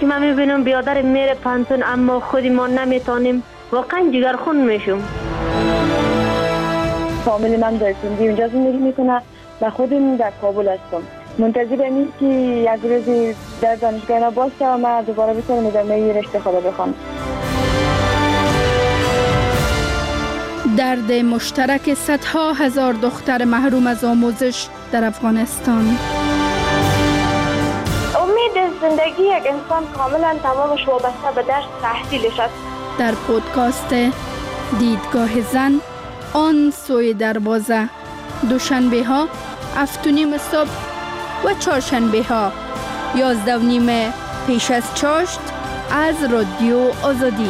که من میبینم بیادر میره پانتون اما خودی ما نمیتونیم، واقعا جگرخون میشم. فامیل من در سندی اونجا زندگی میکنه و خودم در کابل هستم. منتظرم این که یک روزی در دانشگاه باشه و من دوباره بتونم ادامه رشته خود بخونم. درد مشترک صدها هزار دختر محروم از آموزش در افغانستان. امید زندگی یک انسان کاملا تمامش وابسته به درس تحصیلش است. در پودکاست دیدگاه زن آن سوی دروازه، دوشنبه ها 7:30 صبح و چهارشنبه ها 11:30 پیش از چاشت از رادیو آزادی.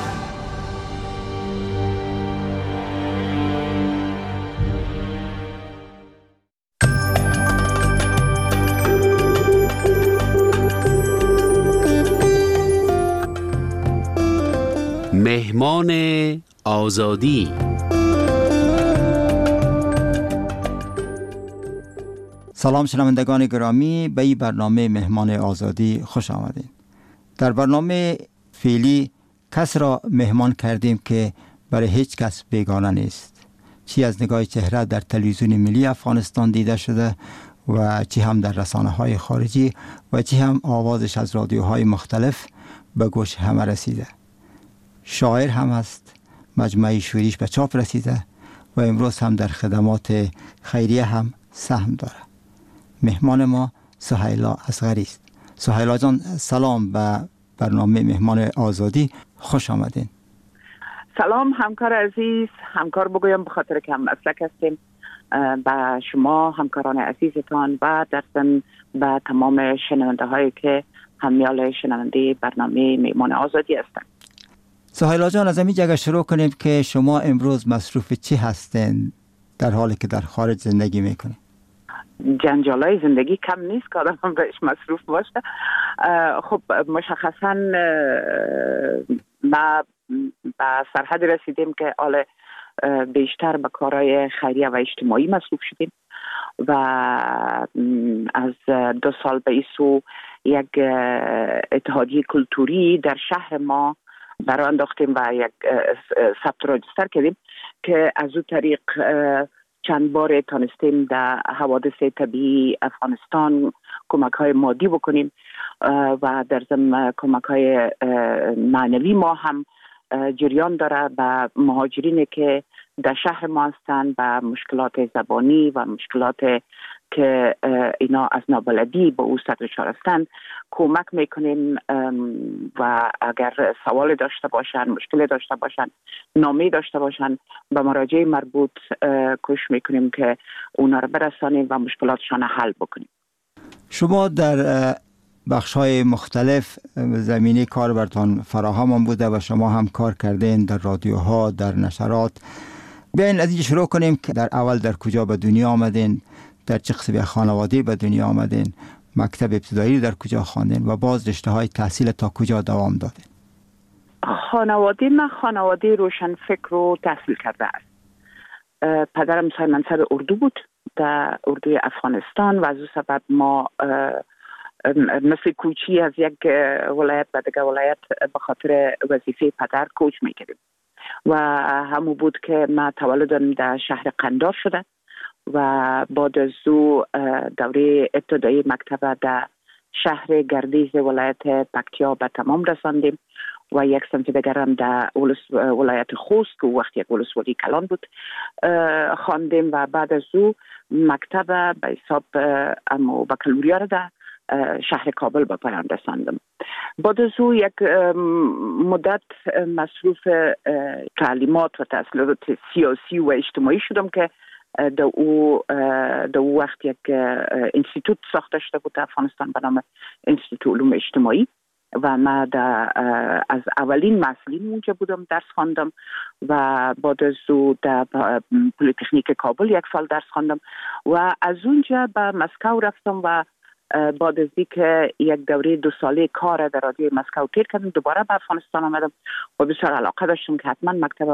مهمان آزادی. سلام شنوندگان گرامی، به این برنامه مهمان آزادی خوش آمدید. در برنامه فعلی کس را مهمان کردیم که برای هیچ کس بیگانه نیست، چی از نگاه چهره در تلویزیون ملی افغانستان دیده شده و چی هم در رسانه‌های خارجی و چی هم آوازش از رادیوهای مختلف به گوش همه رسیده. شاعر هم است، مجموعه شعریش به چاپ رسیده و امروز هم در خدمات خیریه هم سهم داره. مهمان ما سهیلا اصغری است. سهیلا جان سلام به برنامه مهمان آزادی، خوش آمدین. سلام همکار عزیز، همکار بگویم به خاطر که هم مسلک هستیم، به شما همکاران عزیزتان و در ضمن به تمام شنونده هایی که همیال شنونده برنامه مهمان آزادی هستند. سهیلا جان از این جگه شروع کنیم که شما امروز مصروف چی هستین در حالی که در خارج زندگی میکنید؟ جنجالای زندگی کم نیست که آدم بهش مصروف باشه. خب مشخصا ما به سرحد رسیدیم که حال بیشتر به کارهای خیریه و اجتماعی مصروف شدیم و از 2 سال به این سو یک اتحادیه کلتوری در شهر ما برای انداختیم و یک ثبت راجستر کردیم که از اون طریق چند بار تانستیم در حوادث طبیعی افغانستان کمک های مادی بکنیم و در ضمن کمک های معنوی ما هم جریان داره به مهاجرینی که در شهر ما هستند و مشکلات زبانی و مشکلات که اینا از نابلدی به او سرشار هستند کمک میکنیم و اگر سوال داشته باشن، مشکل داشته باشن، نامه داشته باشن به مراجع مربوط کوشش میکنیم که اونا رو برسانیم و مشکلاتشان حل بکنیم. شما در بخش‌های مختلف زمینه کار براتون فراهم بوده و شما هم کار کردین در رادیوها، در نشرات. بیاین از اینجا شروع کنیم که در اول در کجا به دنیا آمدین، در چه قسم خانواده به دنیا آمدین، مکتب ابتدایی در کجا خواندین و باز رشته‌های تحصیل تا کجا دوام دادین؟ خانواده من خانواده روشن فکر و تحصیل کرده است. پدرم صاحب منصب اردو بود در اردوی افغانستان و از اون سبب ما مثل کوچی از یک ولایت به دیگر ولایت به خاطر وظیفه پدر کوچ میکردیم و همون بود که من تولدم در شهر قندار شده و بعد از او دوره ابتدایی مکتب در شهر گردیز ولایت پکتیا به تمام رساندیم و یک سمت دیگر هم در ولایت خوست که وقت یک ولسوالی کلان بود خواندیم و بعد از او مکتب به حساب بکالوریا را در شهر کابل به پایان رساندم. بعد از او یک مدت مصروف تعلیمات و تحصیلات سیاسی و اجتماعی شدم که در او وقت یک انستیتوت ساخته شده بود در افغانستان به نام انستیتوت علوم اجتماعی و من از اولین مسئولین اونجا بودم، درس خواندم و بعد از او در پلی‌تکنیک کابل 1 سال درس خواندم و از اونجا به مسکو رفتم و بعد از اینکه یک دوره 2 ساله کار در رادیوی مسکو تیر کردم دوباره به افغانستان آمدم و بسیار علاقه داشتم که حتما مکتب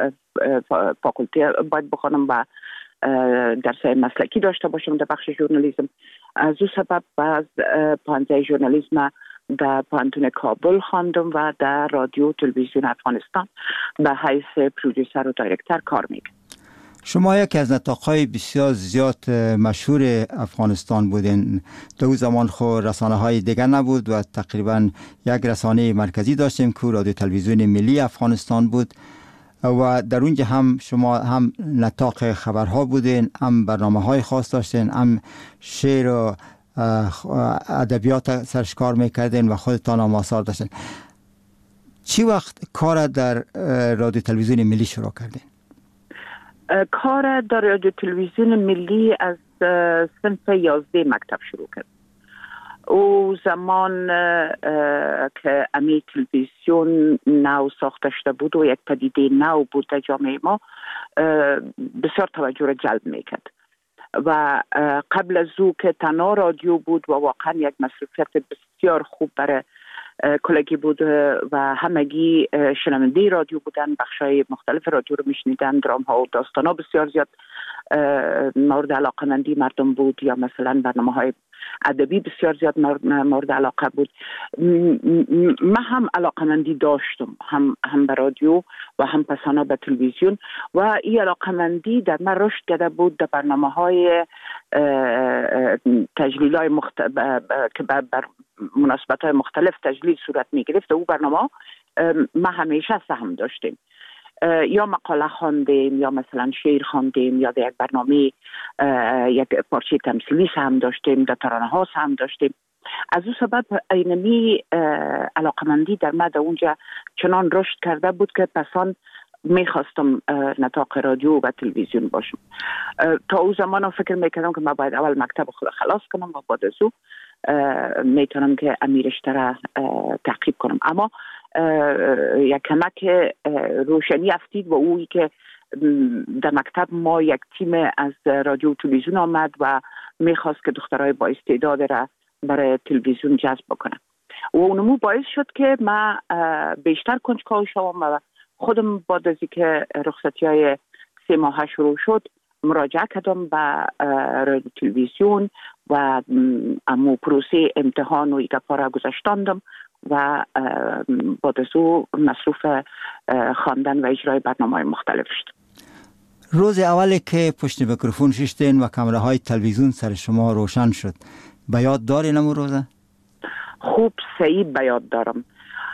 فاکولته باید بخونم و درس مسلکی داشته باشم در بخش ژورنالیسم. از او سبب باز پانزه ژورنالیسم در پانتون کابل خواندم و در رادیو تلویزیون افغانستان به حیث پرودوسر و دایرکتر کار میکنم. شما یکی از نطاق‌های بسیار زیاد مشهور افغانستان بودین. در اون زمان خود رسانه‌های دیگر نبود و تقریبا یک رسانه مرکزی داشتیم که رادیو تلویزیون ملی افغانستان بود و در اونجا هم شما هم نطاق خبرها بودین، هم برنامه‌های خاص داشتین، هم شعر و ادبیات سرش کار میکردین و خودتان هم آثار داشتین. چی وقت کار در رادیو تلویزیون ملی شروع کردین؟ کار در رادیو تلویزیون ملی از صنف 11 مکتب شروع کرد. او زمان که امی تلویزیون نو ساخته شده بود و یک پدیده نو بود در جامعه ما، بسیار توجه را جلب میکرد و قبل از او که تنها رادیو بود و واقعا یک مصروفیت بسیار خوب برای کلگی بود و همگی شنونده رادیو بودن، بخشای مختلف رادیو رو میشنیدن، درام ها و داستان ها بسیار زیاد مورد علاقمندی مردم بود، یا مثلا برنامه های ادبی بسیار زیاد مورد علاقه بود. من هم علاقمندی داشتم، هم به رادیو و هم پسانا به تلویزیون، و این علاقمندی در من رشد کرده بود در برنامه های تجلیل های که بر مناسبت های مختلف تجلیل صورت می گرفت. او برنامه ما همیشه سهم داشتیم، یا مقاله خواندیم، یا مثلا شعر خواندیم، یا در یک برنامه یک پارچه تمثیلی سهم داشتیم، در ترانه ها سهم داشتیم. از او سبب اینمی علاقمندی در من در اونجا چنان رشد کرده بود که پسان میخواستم نطاق رادیو و تلویزیون باشم. تا او زمان فکر میکردم که من باید اول مکتب خود خلاص کنم و بعد از او میتونم که امیرشتر را تعقیب کنم. اما یک کمک روشنی افتید و اویی که در مکتب ما یک تیم از رادیو و تلویزیون آمد و میخواست که دخترای با استعداد را برای تلویزیون جذب بکنم و اونمو باعث شد که من بیشتر کنجکاو شوم و خودم بعد از اینکه رخصتی های 3 ماه شروع شد مراجعه کردم به رادیو تلویزیون و امو پروسه امتحان و ایگپا را گذشتاندم و بعد از او مصروف خواندن و اجرای برنامه‌های مختلف شد. روز اولی که پشت میکروفون ششتین و کامره های تلویزیون سر شما روشن شد، به یاد دارین امو روزه؟ خوب صحیح به یاد دارم.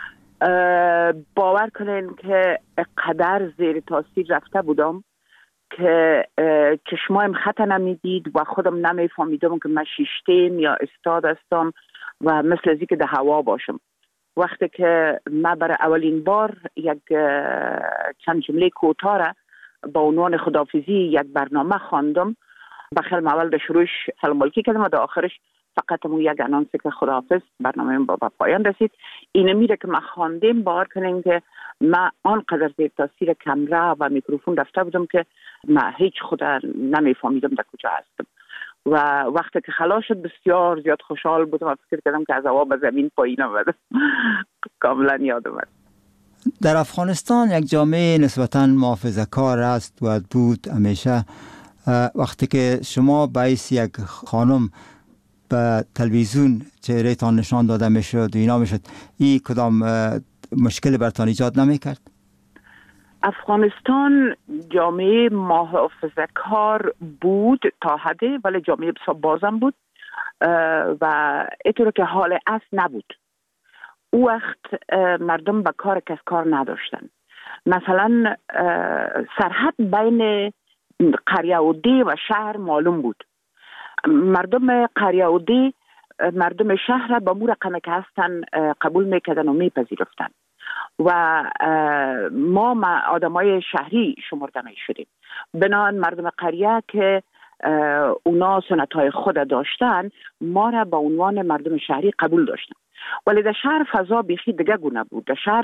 باور کنین که قدر زیر تاثیر رفته بودم که چشمایم خط نمیدید و خودم نمیفهمیدم که من شیشتین یا استاد هستم و مثل ازی که در هوا باشم. وقتی که من برای اولین بار یک چند جمله کوتاه را با عنوان خداحافظی یک برنامه خواندم، بخیر اول در شروعش سلام علیکی کردم و در آخرش فقط همون یک انانس که خداحافظ، برنامه با پایان رسید. اینه میره که من خواندم، باور کنین که من آنقدر زیر تاثیر کامera و میکروفون رفته بودم که من هیچ خود نمیفهمیدم در کجا هستم و وقتی که خلاص شد بسیار زیاد خوشحال بودم و فکر کردم که از هوا به زمین پایین آمدم. کاملا یادم است. در افغانستان یک جامعه نسبتاً محافظه‌کار است و بود همیشه. وقتی که شما باعث یک خانم به تلویزیون چهره تان نشان داده میشد و اینا میشد، این کدام مشکل برتان ایجاد نمیکرد؟ افغانستان جامعه محافظه‌کار بود تا حدی، ولی جامعه بسیار بازم بود و اینطور که حال اصل نبود. او وقت مردم به کار کس کار نداشتن. مثلا سرحد بین قریه و دی و شهر معلوم بود. مردم قریه و دی مردم شهر به مو رقم که هستن قبول میکردن و میپذیرفتن و ما آدمای شهری شمرده میشدیم. بنابراین مردم قریه که اونا سنتهای خود داشتن ما را به عنوان مردم شهری قبول داشتن، ولی در شهر فضا بیخی دیگه گونه بود. در شهر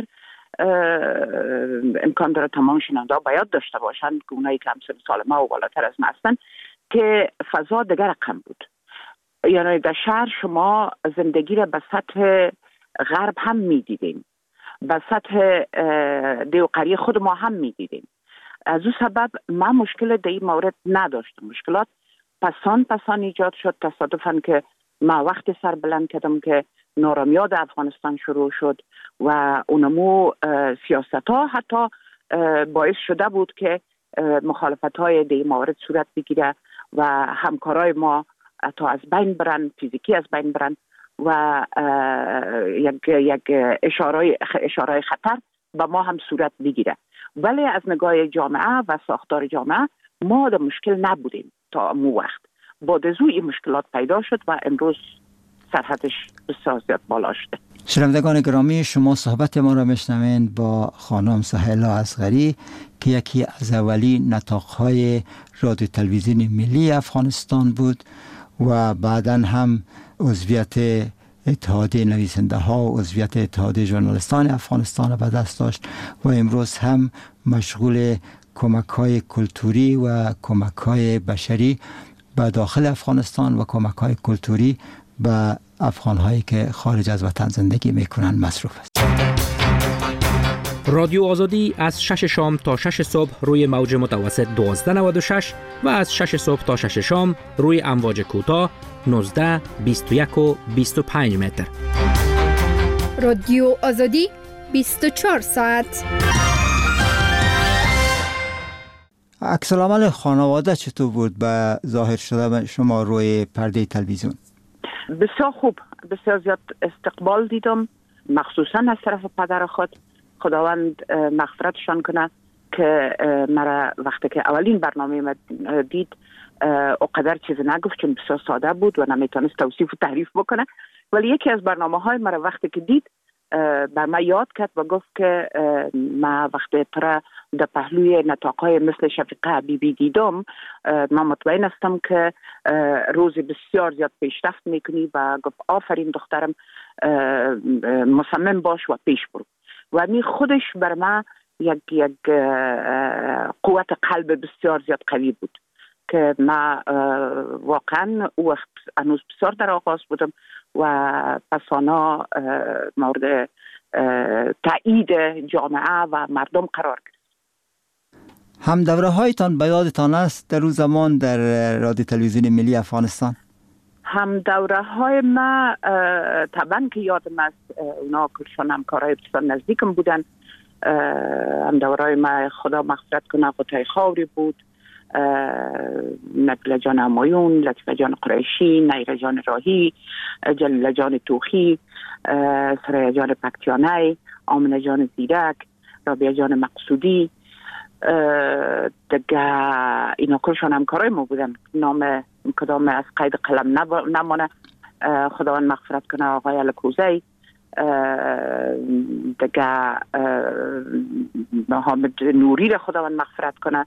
امکان داره تمام شنونده ها باید داشته باشن که اونایی که همسن سال ما و بالاتر از ما هستن که فضا دیگه رقم بود. یعنی در شهر شما زندگی را به سطح غرب هم میدیدیم، به سطح دیو قریه خود ما هم میدیدیم. از او سبب من مشکل در این مورد نداشتم. مشکلات پسان ایجاد شد. تصادفاً که من وقت سر بلند کردم که نارامیاد افغانستان شروع شد و اونمو سیاست ها حتی باعث شده بود که مخالفت های دی موارد صورت بگیره و همکارای ما تا از بین برن، فیزیکی از بین برن و یک اشاره خطر به ما هم صورت بگیره. ولی از نگاه جامعه و ساختار جامعه ما در مشکل نبودیم تا مو وقت. بعد از این مشکلات پیدا شد و امروز سرحدش بسیار زیاد بالا شده. شنوندگان گرامی، شما صحبت ما را میشنوید با خانم سهیلا اصغری که یکی از اولین نطاق‌های رادیو تلویزیون ملی افغانستان بود و بعداً هم عضویت اتحادیه نویسنده ها و عضویت اتحادیه ژورنالیستان افغانستان را به دست داشت و امروز هم مشغول کمک‌های کلتوری و کمک‌های بشری به داخل افغانستان و کمک‌های کلتوری به افغان‌هایی که خارج از وطن زندگی می‌کنند مصروف است. رادیو آزادی از 6 شام تا 6 صبح روی موج متوسط 1296 و از 6 صبح تا 6 شام روی امواج کوتاه 19، 21 و 25 متر. رادیو آزادی 24 ساعت. عکس العمل خانواده چطور بود به ظاهر شده شما روی پرده تلویزیون؟ بسیار خوب، بسیار زیاد استقبال دیدم، مخصوصا از طرف پدر خود. خداوند مغفرتشان کنه که مرا وقتی که اولین برنامه دید اقدر چیز نگفت چون بسیار ساده بود و نمیتونست توصیف و تعریف بکنه، ولی یکی از برنامه‌های مرا وقتی که دید بر من یاد کرد و گفت که ما وقتی ترا در پهلوی نطاق‌های مثل شفیقه حبیبی دیدم، من مطمئن هستم که روزی بسیار زیاد پیشرفت میکنی و گفت آفرین دخترم، مصمم باش و پیش برو. و می خودش بر من یک قوت قلب بسیار زیاد قوی بود که ما واقعا او وقت هنوز بسیار در آغاز بودم و پسانا مورد تایید جامعه و مردم قرار گرفت. هم دوره هایتان به یادتان است در روز زمان در رادیو تلویزیون ملی افغانستان؟ هم دوره های ما طبعا که یادم است، اونا کلشان همکارای بسیار نزدیکم بودن. هم دوره های ما خدا مغفرت کنه قطعه خاوری بود، نقل جان همایون، لطفه جان قریشی، نیر جان راهی، جلیل جان توخی، سرای جان پکتیانی، آمنه جان زیرک، رابعه جان مقصودی، دیگه اینا کلشان همکارای ما بودن. نام کدام از قید قلم نمانه، خداوند مغفرت کنه آقای الکوزی، دیگه حامد نوری را خداوند مغفرت کنه،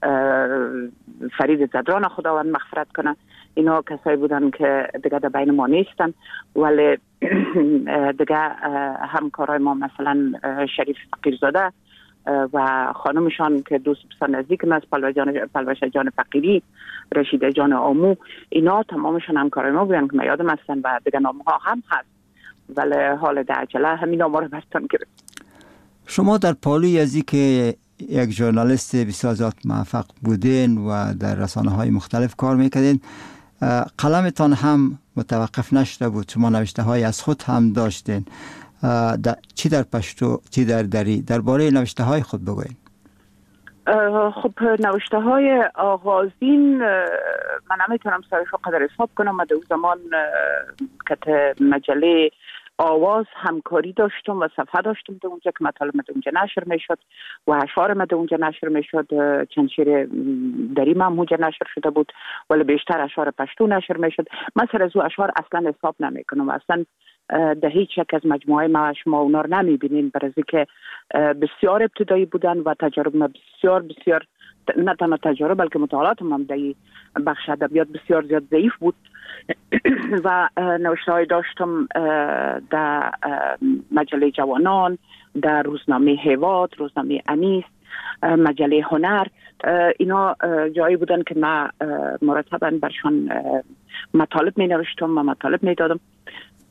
فرید زدران خداوند مغفرت کنه. اینا کسایی بودن که دیگه در بین ما نیستن، ولی دیگه همکارای ما مثلا شریف فقیرزاده و خانمشان که دوست بسیار نزدیکم است، پلوشه جان فقیری، رشیده جان آمو، اینا تمامشان همکارای ما بودن که من یادم هستن و دیگه نامها هم هست، ولی حال در عجله همین نامها رو بستن گرفت. شما در پالوی ازی که یک ژورنالیست بسیار زیاد موفق بودین و در رسانه‌های مختلف کار میکردین، قلمتان هم متوقف نشده بود، شما نوشته های از خود هم داشتین. چی در پشتو چی در دری درباره نوشته های خود بگوین؟ خب نوشته های آغازین من نمیتونم سرش قدر حساب کنم. من در اون زمان که مجله آواز همکاری داشتم و صفحه داشتم در اونجا که مطالب در اونجا نشر میشد و اشعار در اونجا نشر میشد. چند شعر دری هم اونجا نشر شده بود، ولی بیشتر اشعار پشتو نشر میشد. من سر از او اشعار اصلا حساب نمیکنم، اصلا در هیچ یک از مجموعه ما شما اونا رو نمیبینین، برای که بسیار ابتدایی بودن و تجارب ما بسیار نه تنها تجارب بلکه مطالعات هم در بخش ادبیات بسیار زیاد ضعیف بود و نوشته های داشتم در مجله جوانان، در روزنامه هیواد، روزنامه انیس، مجله هنر. اینا جایی بودن که من مرتبا برشان مطالب می نوشتم و مطالب می دادم.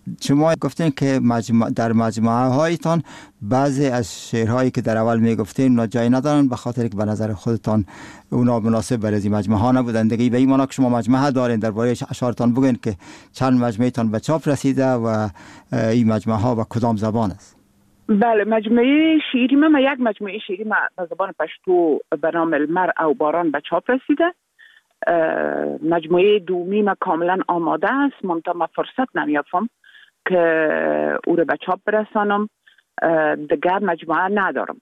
شما گفتین که در مجموعه هایتان بعضی از شعرهایی که در اول میگفتین جای ندارن به خاطر که به نظر خودتان اونا مناسب برای این مجموعه ها نبودن دیگه. به این معنی که شما مجموعه دارین، درباره اشعارتان بگین که چند مجموعه به چاپ رسیده و این مجموعه ها به کدام زبان است؟ بله، مجموعه شعری من یک مجموعه شعری به زبان پشتو به نام المر او باران به چاپ رسیده. مجموعه دومی من کاملا آماده است، منتها من فرصت نمیافم که او رو به چاپ برسانم. دیگر مجموعه ندارم،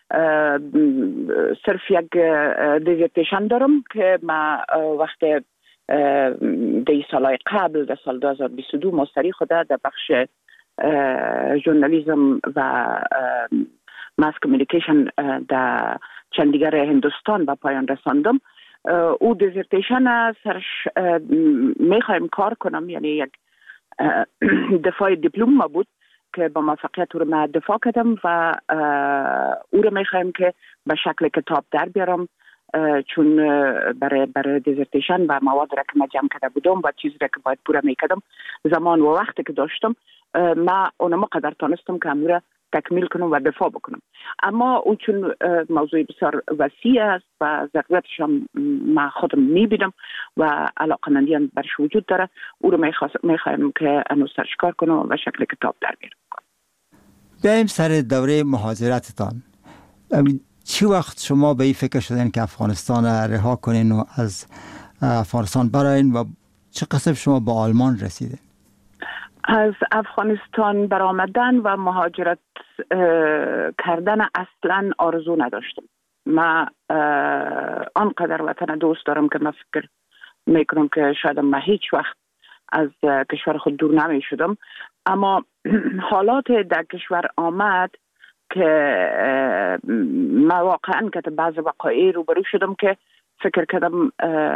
صرف یک دیزرتیشن دارم که من وقت دی سالهای قبل در سال 2022 مستری خوده در بخش ژورنالیسم و ماس کمیونیکیشن در چندیگر هندوستان به پایان رساندم. او دیزرتیشن سرش میخوایم کار کنم، یعنی یک دفاع دیپلم ما بود که با موفقیت او رو من دفاع کردم و او رو میخوایم که به شکل کتاب در بیارم، چون برای دیزرتیشن و مواد را که من جمع کرده بودم و چیزی را که باید پوره میکردم زمان و وقتی که داشتم من اونم قدر تانستم که امور را تکمیل کنم و دفاع بکنم. اما او چون موضوع بسیار وسیع است و ضرورتش هم من خودم میبینم و علاقمندی هم برش وجود داره، او رو میخوایم که انو سرش کار کنم و شکل کتاب در بیارم. بیاییم سر دوره مهاجرتتان. چی وقت شما به این فکر شدین که افغانستان رها کنین و از افغانستان براین و چه قصد شما با آلمان رسیدین؟ از افغانستان برآمدن و مهاجرت کردن اصلا آرزو نداشتم. من آنقدر وطن دوست دارم که من فکر میکنم که شاید من هیچ وقت از کشور خود دور نمی شدم. اما حالات در کشور آمد که من واقعا که بعض وقایع روبرو شدم که فکر کردم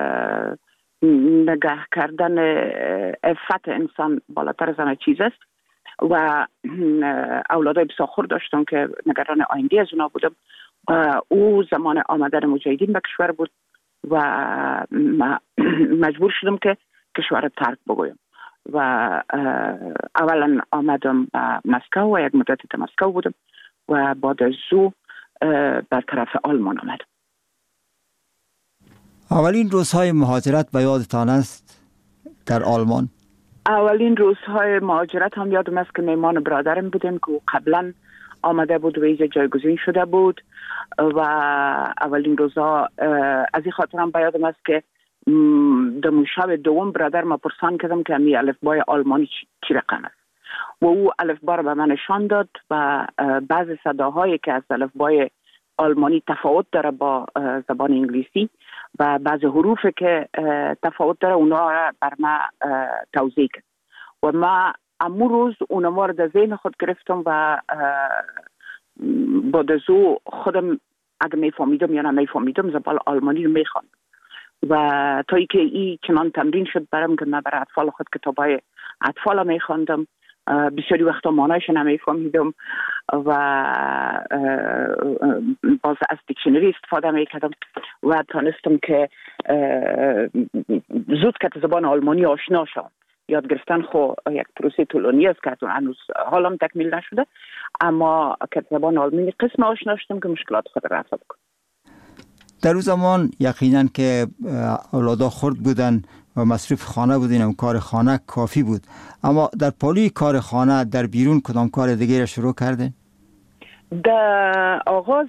نگه کردن عفت انسان بالاتر از همه چیز است و اولادای بسیار داشتم که نگران آینده از اونا بودم. او زمان آمدن مجاهدین به کشور بود و مجبور شدم که کشور رو ترک بگویم و اولا آمدم به مسکو و یک مدت در مسکو بودم و بعد از او بر طرف آلمان آمدم. اولین روزهای مهاجرت به یادتان است در آلمان؟ اولین روزهای مهاجرت هم یادم است که میمان برادرم بودیم که قبلا آمده بود و اینجا جایگزین شده بود و اولین روزها از این خاطر هم به یادم است که در شب دوم برادر ما پرسان کردم که امی الفبای آلمانی چی رقم است و او الفبا رو به من نشان داد و بعض صداهایی که از الفبای آلمانی تفاوت داره با زبان انگلیسی و بعض حروف که تفاوت داره اونا را بر ما توضیح کرد و ما امو روز اونا رو در ذهن خود گرفتم و بعد از او خودم اگه میفهمیدم یا نمیفهمیدم زبان آلمانی رو میخواندم و تا ای که این چنان تمرین شد برام که من برای اطفال خود کتابای اطفال میخواندم. بسیاری وقتا معنایش نمیفهمیدم و باز از دیکشنری استفاده میکردم و تانستم که زود که زبان آلمانی آشنا شدم. یاد گرفتن خو یک پروسه طولانی است که هنوز حالم تکمیل نشده، اما که زبان آلمانی قسم آشنا شدم که مشکلات خود رفع بکنم. در اون زمان یقینا که اولادا خرد بودن و مصروف خانه بودین و کار خانه کافی بود، اما در پالوی کار خانه در بیرون کدام کار دیگه را شروع کردین؟ در آغاز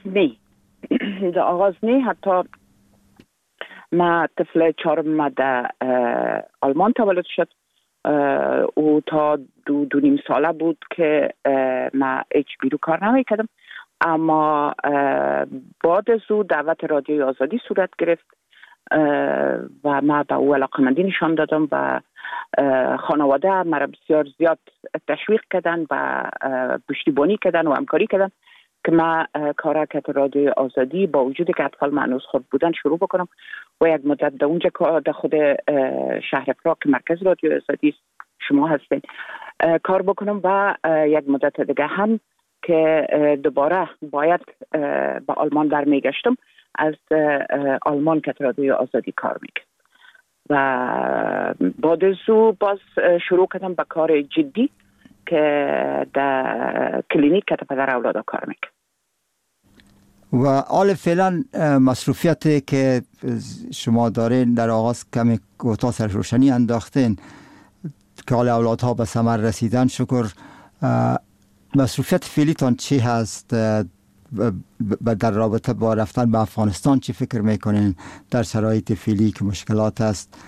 نه حتی ما طفل چهارم در آلمان تولد شد او تا دو نیم ساله بود که ما هیچ بیرون کار نمی کردم، اما بعد از او دعوت رادیوی آزادی صورت گرفت و ما به او علاقمندی نشان دادم و خانواده مرا بسیار زیاد تشویق کردن و پشتیبانی کردن و همکاری کردن که ما کارکت رادیوی آزادی با وجودی که اطفال معنوس خود بودن شروع بکنم و یک مدت در اونجا در خود شهر پراگ که مرکز رادیوی آزادی شما هستین کار بکنم و یک مدت دیگه هم که دوباره باید به آلمان برمیگشتم از آلمان که رادیوی آزادی کار میکرد و بعد از او باز شروع کردم به کار جدی که در کلینیک که پدر اولادا کار میکنه. و حال فعلا مصروفیتی که شما دارین در آغاز کمی کوتاه سر روشنی انداختین که حال اولادها به ثمر رسیدن، شکر. مصروفیت فعلیتان چی هست در رابطه با رفتن به افغانستان؟ چی فکر میکنین در شرایط فعلی که مشکلات است؟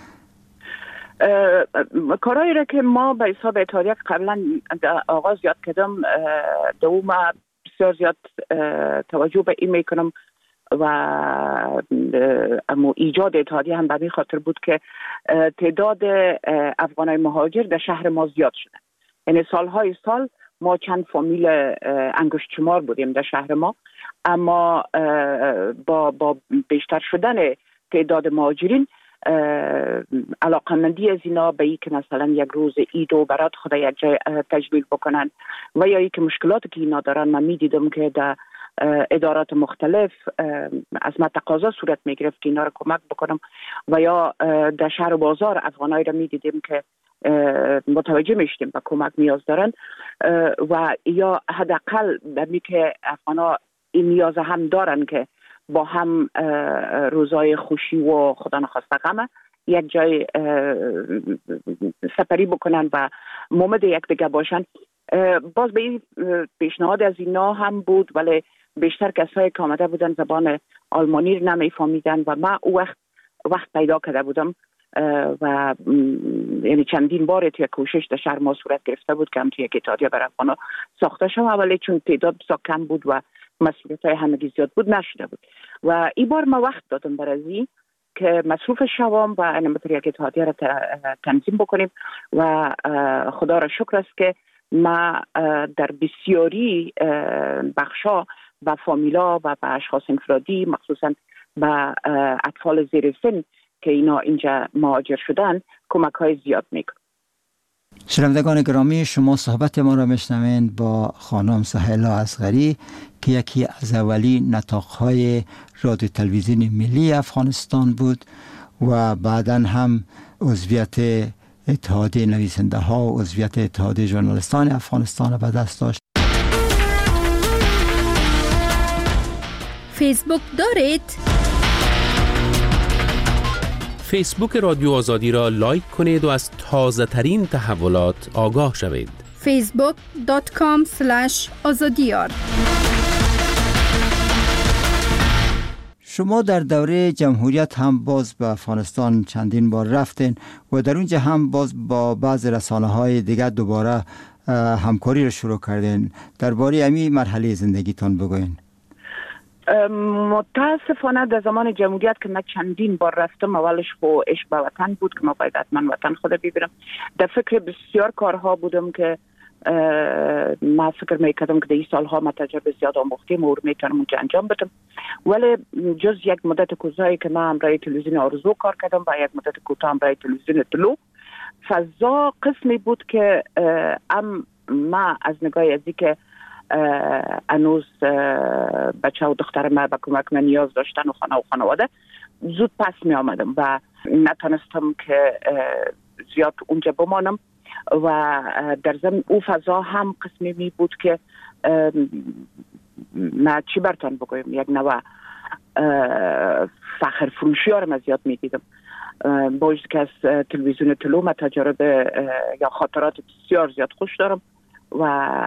کارهایی را که ما به حساب اتحادیه قبلا آغاز یاد کردم دوم بسیار زیاد توجه به این میکنم و اما ایجاد اتحادیه هم به این خاطر بود که تعداد افغانای مهاجر در شهر ما زیاد شده. یعنی سالهای سال ما چند فامیل انگشت شمار بودیم در شهر ما، اما با بیشتر شدن تعداد مهاجرین علاقمندی از اینا به این که مثلا یک روز عید و برات خود یک جای تجلیل بکنن و یا ای که مشکلاتی که اینا دارن، من میدیدم که در ادارات مختلف از من تقاضا صورت میگرفت که اینا رو کمک بکنم و یا در شهر و بازار افغانایی رو میدیدیم که متوجه میشدیم به کمک نیاز دارن و یا حداقل به که افغانا این نیاز هم دارن که با هم روزای خوشی و خدا نخواسته غم یک جای سپری بکنن و ممد یک دیگه باشن. باز به این پیشنهاد از اینا هم بود، ولی بیشتر کسایی که آمده بودن زبان آلمانی رو نمیفهمیدن و من او وقت پیدا کرده بودم و یعنی چندین بار توی کوشش در شهر ما صورت گرفته بود که هم توی یک اتحادیه برای افغانا ساخته شد، ولی چون تعداد بسیار کم بود و مسئولیت‌های همگی زیاد بود نشده بود و این بار ما وقت دادم برای که مصروف شوام و انمتر یک اتحادیه را تنظیم بکنیم و خدا را شکر است که ما در بسیاری بخشا و فامیلا و به اشخاص انفرادی مخصوصا به اطفال زیر سن که اینا اینجا مهاجر شدن کمک های زیاد میکنم. شنوندگان گرامی، شما صحبت ما را میشنوین با خانم سهیلا اصغری که یکی از اولی نطاق‌های رادیو تلویزیون ملی افغانستان بود و بعداً هم عضویت اتحادیه نویسنده ها و عضویت اتحادیه ژورنالیستان افغانستان را به دست داشت. فیسبوک دارید؟ فیسبوک رادیو آزادی را لایک کنید و از تازه ترین تحولات آگاه شوید. facebook.com/azadiyar. شما در دوره جمهوریت هم باز به افغانستان چندین بار رفتین و در اونجا هم باز با بعض رسانه‌های دیگر دوباره همکاری رو شروع کردین. درباره همین مرحله زندگیتان بگوین. متاسفانه در زمان جمهوریت که من چندین بار رفتم، اولش خو عشق به وطن بود که ما باید حتما وطن خود ببینم. در فکر بسیار کارها بودم که ما فکر میکردم که در این سالها ما تجربه زیاد آموختیم و میتونم اونجا انجام بدم، ولی جز یک مدت کوتاهی که من همراه تلویزیون آرزو کار کردم و یک مدت کوتاه همراه تلویزیون طلوع، فضا قسمی بود که ما از نگاه ازی که انوز بچه و دختر ما به کمک من نیاز داشتن و خانه و خانواده زود پس می آمدم و نتونستم که زیاد اونجا بمانم و در ضمن او فضا هم قسمی می بود که ما چی برتان بگویم یک نوع فخر فروشی ها رو من زیاد می دیدم. باید که از تلویزیون طلوع ما تجربه یا خاطرات بسیار زیاد خوش دارم و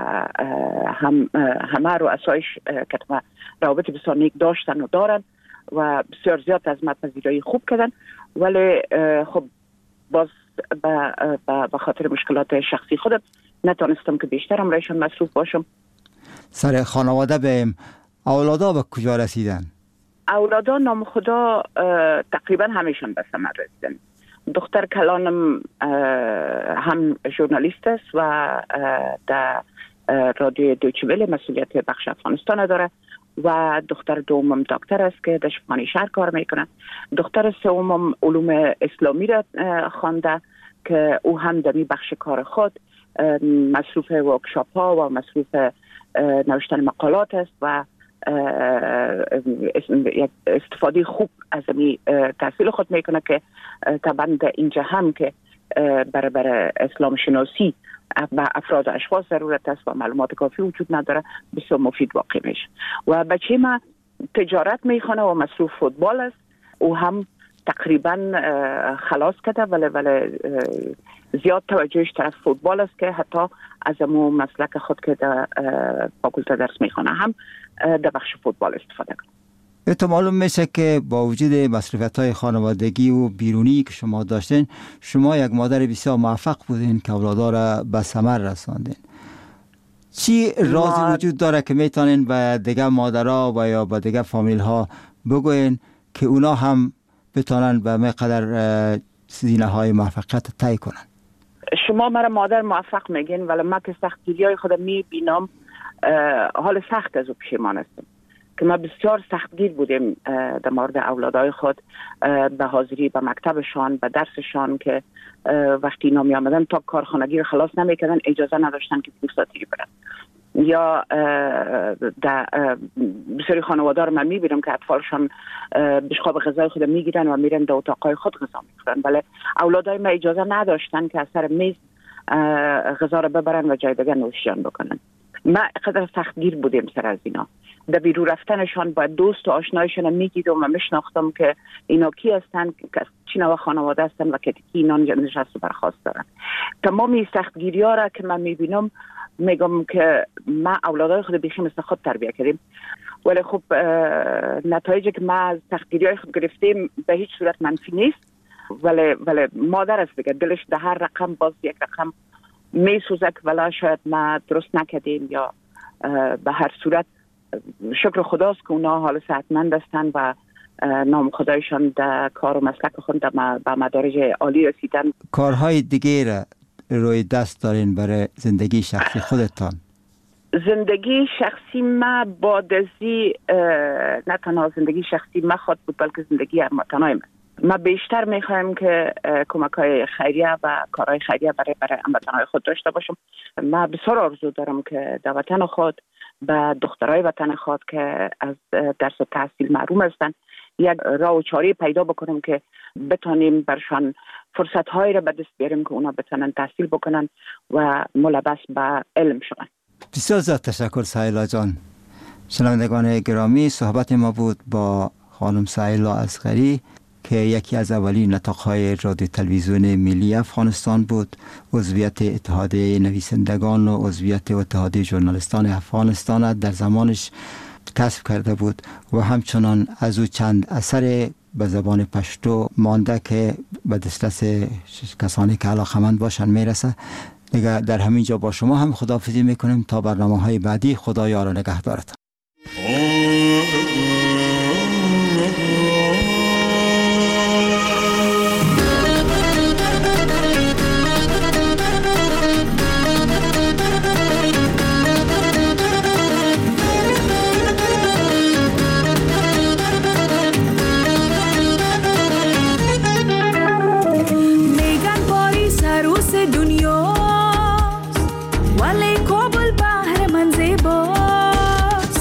همه رو اسایش که روابط بسیار نیک داشتن و دارن و بسیار زیاد از من پذیرایی خوب کردن، ولی خب باز به خاطر مشکلات شخصی خودم نتونستم که بیشتر هم رایشان مصروف باشم. سر خانواده بهم اولادا به کجا رسیدن؟ اولادا نام خدا تقریبا همیشون به ثمر رسیدن. دختر کلانم هم ژورنالیست است و در رادیو دویچه وله مسئولیت بخش افغانستان داره و دختر دومم دکتر است که در شفاخانه شهر کار میکنه. دختر سومم علوم اسلامی را خوانده که او هم در بخش کار خود مصروف ورکشاپ ها و مصروف نوشتن مقالات است و استفاده خوب از این تحصیل خود میکنه که طبعا اینجا هم که برای اسلام شناسی به افراد و اشخاص ضرورت است و معلومات کافی وجود نداره، بسیار مفید واقع میشه. و بچه ما تجارت میخونه و مصروف فوتبال است، او هم تقریبا خلاص کرده، ولی زیاد توجهش طرف فوتبال است که حتی از امو مسلک خود که در فاکولته درس میخونه هم در بخش فوتبال استفاده کنه. تو معلوم میشه که با وجود مصروفیت‌های خانوادگی و بیرونی که شما داشتین، شما یک مادر بسیار موفق بودین که اولادا را به ثمر رساندین. چی رازی وجود داره که میتونین به دیگه مادرها و یا به دیگه فامیل ها بگوین که اونا هم بتونن به مقدر زینه های موفقیت طی کنن؟ شما مرا مادر موفق میگین، ولی من که سختگیری های خودم میبینم حال سخت از او پشیمان هستم که ما بسیار سختگیر بودیم در مورد اولادای خود، به حاضری به مکتبشان، به درسشان، که وقتی اینا می آمدن تا کارخانگی رو خلاص نمیکردن، اجازه نداشتن که پوستاتی برن. یا در بسیاری خانواده رو من میبینم که اطفالشان بشقاب غذای خود میگیرن و میرن در اتاقای خود غذا میخورن، ولی اولادای ما اجازه نداشتن که از سر میز غذا رو ببرن و جای دیگه نوشیان بکنن. ما قدر سختگیر بودیم سر از اینا. در بیرون رفتنشان با دوست و آشنایشان میگیدم و میشناختم که اینا کی هستن، که چی نوع خانواده هستن و که اینا نشست و برخواست دارن. تمامی سختگیری ها را که من میبینم میگم که ما اولادای خود بیخی مثل خود تربیه کردیم، ولی خب نتایجی که ما از سختگیری های خود گرفتیم به هیچ صورت منفی نیست، ولی مادر است دیگه، دلش در هر رقم باز یک رقم میسوزه که ولی شاید ما درست نکردیم، یا به هر صورت شکر خداست که اونا حال صحتمند هستن و نام خدایشان در کار و مسلک خود به مدارج عالی رسیدن. کارهای دیگه را روی دست دارین برای زندگی شخصی خودتان؟ زندگی شخصی ما بادزی نه تنها زندگی شخصی ما خود بود، بلکه زندگی هموطنای ما بیشتر میخوایم که کمک‌های خیریه و کارهای خیریه برای هموطنای خود داشته باشم. ما بسیار آرزو دارم که در وطن خود به دخترای وطن خود که از درس و تحصیل محروم هستند یک راه و چاره پیدا بکنیم که بتونیم برشان فرصت‌هایی را به دست بیاریم که اونا بتونن تحصیل بکنن و ملبس به علم شون. بسیار زیاد تشکر سهیلا جان. شنوندگان گرامی، صحبت ما بود با خانم سهیلا اصغری که یکی از اولین نطاق‌های رادیو تلویزیون ملی افغانستان بود، عضویت اتحادیه نویسندگان و عضویت اتحادیه ژورنالیستان افغانستان در زمانش کسب کرده بود و همچنان از او چند اثر به زبان پشتو مانده که به دسترس کسانی که علاقه‌مند باشن میرسه. دیگه در همین جا با شما هم خداحافظی میکنیم تا برنامه‌های بعدی. خدا یار و نگهدارتان. ولی کابل بحر من زیباست،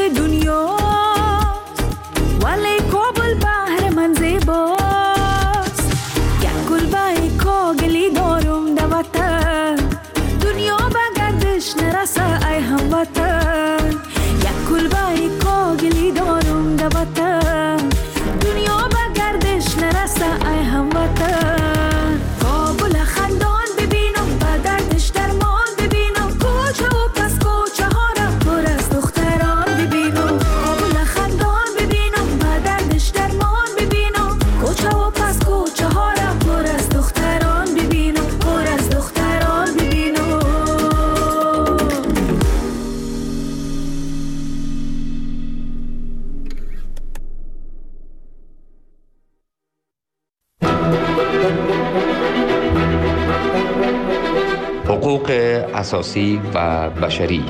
دنیا ولی کابل بحر من زیباست. یک کلبه کاغلی دارم در وطن، دنیا به گردش نرسه ای هموطن. یک کلبه کاغلی دارم در وطن، دنیا به گردش نرسه ای هموطن. کابل خندان ببینم به دردش درمان ببینم، کوچه و پس کوچه ها را پر از دختران ببینم. کابل خندان ببینم به دردش درمان ببینم، کوچه و پس کوچه ها را پر از دختران ببینم، پر از دختران ببینم. حقوق اساسی و بشری.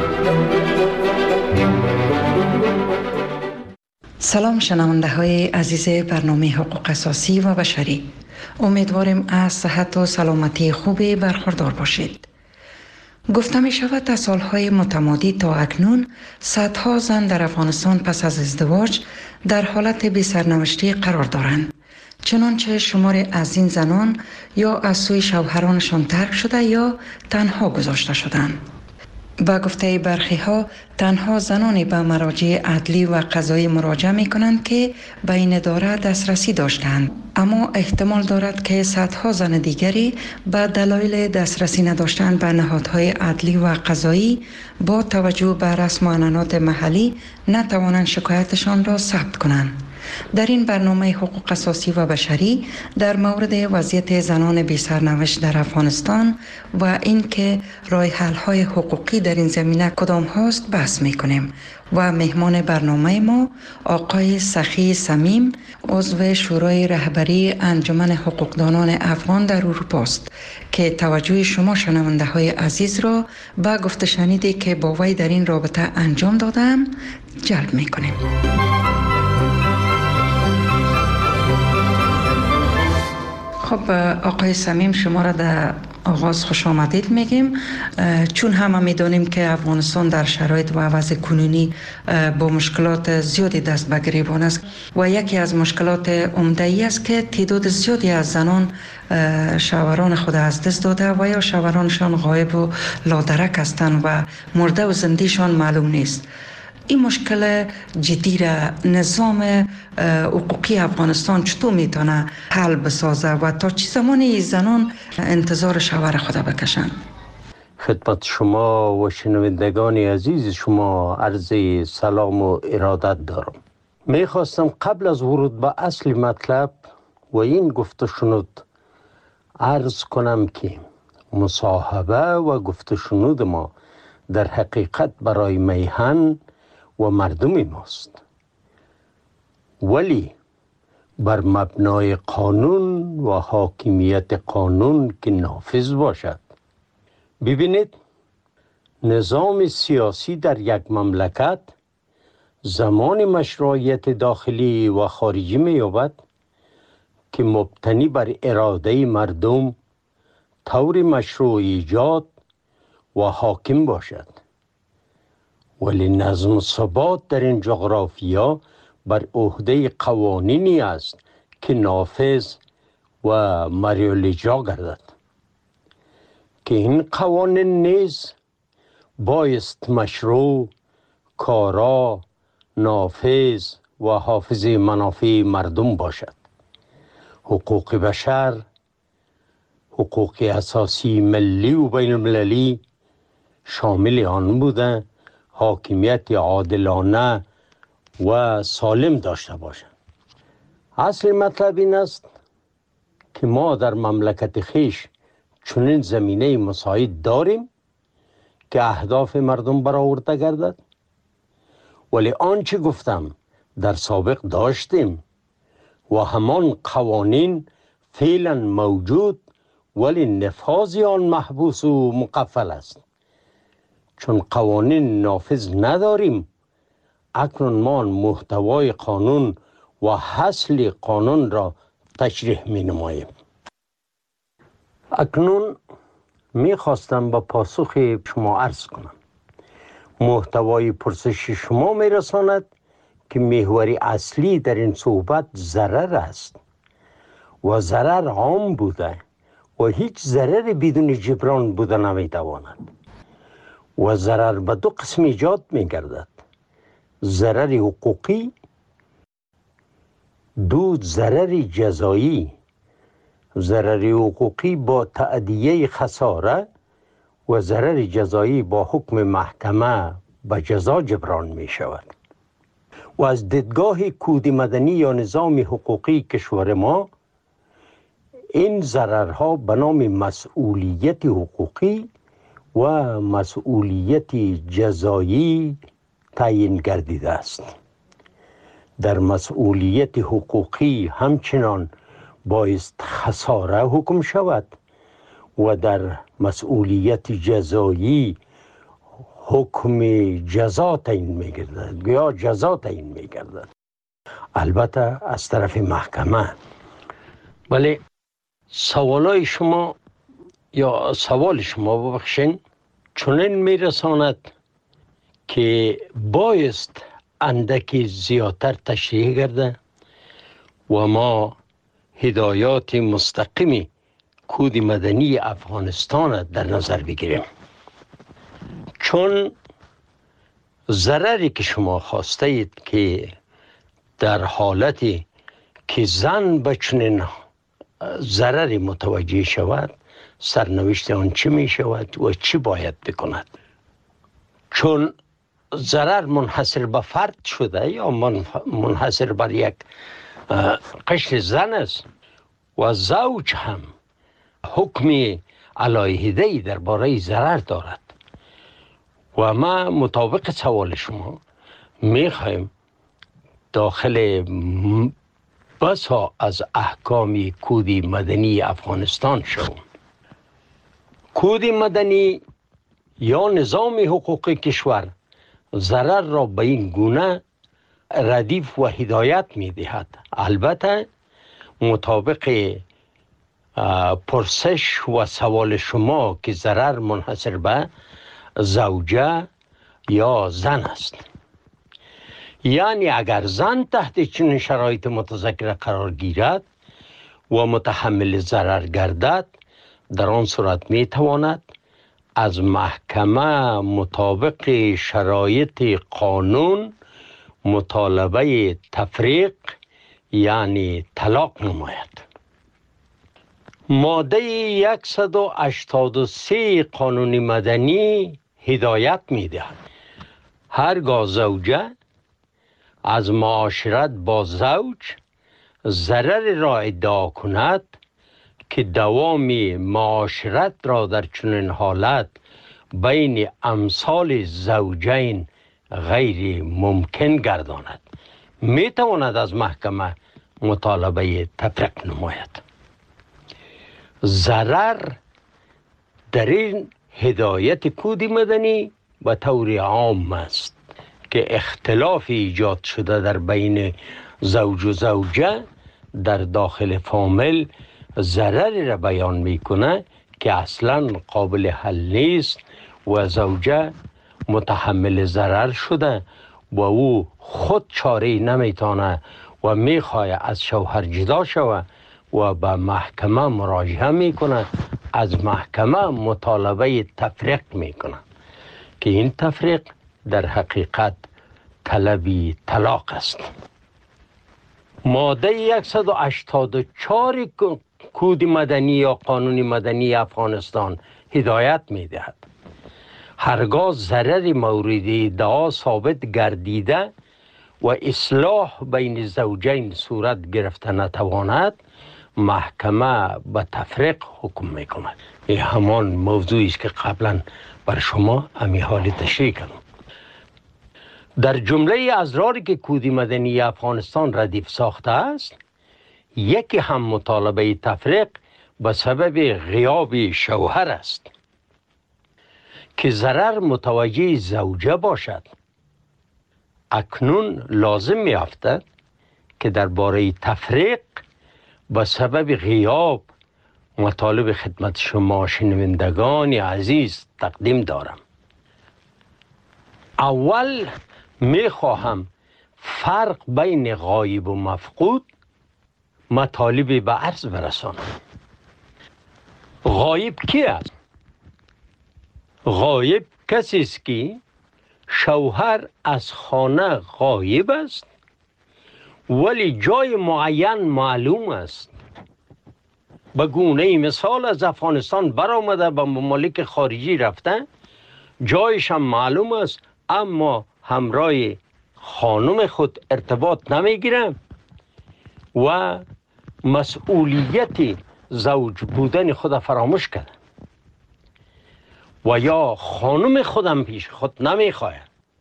سلام شنونده های عزیز برنامه حقوق اساسی و بشری، امیدواریم از صحت و سلامتی خوبی برخوردار باشید. گفته می شود از سالهای متمادی تا اکنون صدها زن در افغانستان پس از ازدواج در حالت بی سرنوشتی قرار دارند. چنانچه شمار از این زنان یا از سوی شوهرانشان ترک شده یا تنها گذاشته شدند. با گفته برخی ها تنها زنانی به مراجع عدلی و قضایی مراجعه می کنند که به این اداره دسترسی داشتند، اما احتمال دارد که صدها زن دیگری به دلایل دسترسی نداشتن به نهادهای عدلی و قضایی با توجه به رسم و عنعنات محلی نتوانند شکایتشان را ثبت کنند. در این برنامه حقوق اساسی و بشری در مورد وضعیت زنان بی سرنوشت در افغانستان و اینکه راه حل های حقوقی در این زمینه کدام هاست بحث میکنیم و مهمان برنامه ما آقای سخی صمیم، عضو شورای رهبری انجمن حقوقدانان افغان در اروپا است که توجه شما شنونده های عزیز را به گفته شنیدی که با وی در این رابطه انجام دادم جلب میکنیم. خب آقای صمیم، شما را در آغاز خوش آمدید میگیم، چون همه میدانیم که افغانستان در شرایط و وضع کنونی با مشکلات زیادی دست به گریبان است و یکی از مشکلات عمده ای است که تعداد زیادی از زنان شوهران خود از دست داده و یا شوهرانشان غایب و لادرک هستند و مرده و زندهشان معلوم نیست. این مشکل جدی را نظام حقوقی افغانستان چطور میتونه حل بسازه و تا چه زمانی زنان انتظار شوهر خود بکشن؟ خدمت شما و شنوندگان عزیز شما عرض سلام و ارادت دارم. میخواستم قبل از ورود به اصل مطلب و این گفته شنود عرض کنم که مصاحبه و گفته شنود ما در حقیقت برای میهن و مردم ماست، ولی بر مبنای قانون و حاکمیت قانون که نافذ باشد. ببینید، نظام سیاسی در یک مملکت زمان مشروعیت داخلی و خارجی می‌یابد که مبتنی بر اراده مردم طور مشروع ایجاد و حاکم باشد، ولی نظم و ثبات در این جغرافیا بر عهده قوانینی است که نافذ و مریالاجرا گردد که این قوانین نیز بایست مشروع، کارا، نافذ و حافظ منافع مردم باشد. حقوق بشر، حقوق اساسی ملی و بین المللی شامل آن بوده حاکمیت عادلانه و سالم داشته باشند. اصل مطلب این است که ما در مملکت خویش چنین زمینه مساعد داریم که اهداف مردم برآورده گردد، ولی آنچه گفتم در سابق داشتیم و همان قوانین فعلا موجود، ولی نفاذ آن محبوس و مقفل است. چون قوانین نافذ نداریم، اکنون ما محتوای قانون و حاصل قانون را تشریح می نماییم. اکنون می خواستم با پاسخ شما عرض کنم. محتوای پرسش شما میرساند که محوری اصلی در این صحبت ضرر است و ضرر عام بوده و هیچ ضرر بدون جبران بوده نمیتواند و ضرر به دو قسم ایجاد میگردد: ضرر حقوقی، دو ضرر جزایی. ضرر حقوقی با تأدیه خساره و ضرر جزایی با حکم محکمه به جزا جبران می شود. و از دیدگاه کود مدنی یا نظام حقوقی کشور ما، این ضررها به نام مسئولیت حقوقی و مسئولیت جزایی تعیین گردیده است. در مسئولیت حقوقی همچنان بایست خساره حکم شود و در مسئولیت جزایی حکم جزا تعیین می‌گردد یا جزا تعیین می‌گردد، البته از طرف محکمه. ولی سوال شما ببخشین چنین میرساند که بایست اندکی زیادتر تشریح گرده و ما هدایات مستقیمی کود مدنی افغانستان در نظر بگیریم، چون ضرری که شما خواسته اید که در حالتی که زن به چنین ضرری متوجه شود، سرنوشت آن چی می شود و چی باید بکند. چون ضرر منحصر به فرد شده یا منحصر بر یک قشر زن است و زوج هم حکم علیحده‌ای درباره ضرر دارد و ما مطابق سوال شما میخوایم داخل بسا از احکام کود مدنی افغانستان شوم. کود مدنی یا نظام حقوقی کشور ضرر را به این گونه ردیف و هدایت می دهد. البته مطابق پرسش و سوال شما که ضرر منحصر به زوجه یا زن است، یعنی اگر زن تحت چنین شرایط متذکره قرار گیرد و متحمل ضرر گردد، در آن صورت می تواند از محکمه مطابق شرایط قانون مطالبه تفریق یعنی طلاق نماید. ماده 183 قانون مدنی هدایت می دهد هرگاه زوجه از معاشرت با زوج ضرر را ادعا کند که دوام معاشرت را در چنین حالت بین امثال زوجین غیر ممکن گرداند، می تواند از محکمه مطالبه تفریق نماید. ضرر در این هدایت کود مدنی به طور عام است که اختلاف ایجاد شده در بین زوج و زوجه در داخل فامیل ضرری را بیان میکنه که اصلا قابل حل نیست و زوجه متحمل ضرر شده و او خود چاره نمیتونه و میخواه از شوهر جدا شود و به محکمه مراجعه میکنه، از محکمه مطالبه تفریق میکنه که این تفریق در حقیقت طلبی طلاق است. ماده 184 کود مدنی یا قانون مدنی افغانستان هدایت میدهد هرگاه ضرر مورد ادعا ثابت گردیده و اصلاح بین زوجین صورت گرفته نتواند، محکمه به تفریق حکم میکند. این همان موضوعی است که قبلا بر شما امی حال تشریح کردم. در جمله ازراری که کود مدنی افغانستان ردیف ساخته است، یکی هم مطالبه تفریق به سبب غیاب شوهر است که ضرر متوجه زوجه باشد. اکنون لازم می افتد که درباره تفریق به سبب غیاب مطالب خدمت شما شنوندگان عزیز تقدیم دارم. اول میخواهم فرق بین غایب و مفقود مطالبی به عرض برسانم. غایب کی است؟ غایب کسی است که شوهر از خانه غایب است ولی جای معین معلوم است. به گونه مثال از افغانستان برآمده به ممالک خارجی رفته، جایش هم معلوم است اما همراه خانم خود ارتباط نمیگیره و مسئولیت زوج بودن خود فراموش کرده و یا خانم خودم پیش خود نمیخواه.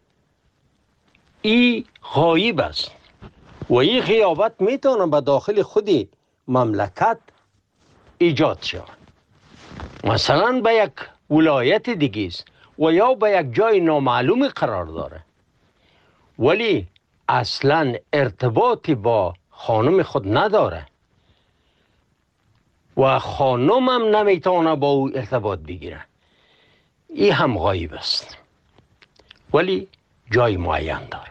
این غایب است و این غیابت میتونه به داخل خودی مملکت ایجاد شود. مثلا به یک ولایت دیگه است و یا به یک جای نامعلوم قرار داره ولی اصلا ارتباطی با خانم خود نداره و خانم هم نمیتونه با او ارتباط بگیره. این هم غایب است ولی جای معین داره.